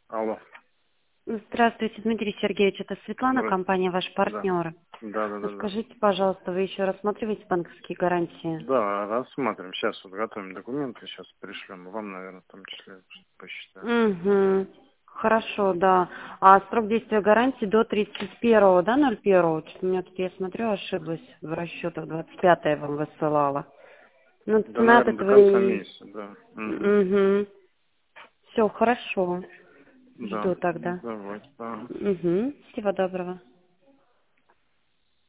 Алло. Здравствуйте, Дмитрий Сергеевич, это Светлана, Здравствуйте. компания «Ваш Да. партнер». Да. Скажите, пожалуйста, вы еще рассматриваете банковские гарантии? Да, рассмотрим. Сейчас вот готовим документы, сейчас пришлем. Вам, наверное, в том числе посчитаем. Угу. Хорошо, да. А срок действия гарантии до 31-го, да, 01-го? Что-то у меня тут, я смотрю, ошиблась в расчетах, 25-е вам высылала. Ну, Да, цена от наверное, до этого конца и... месяца, да. Угу. Угу. Все, хорошо. Да, Жду тогда. давайте. Да. Угу. Всего доброго.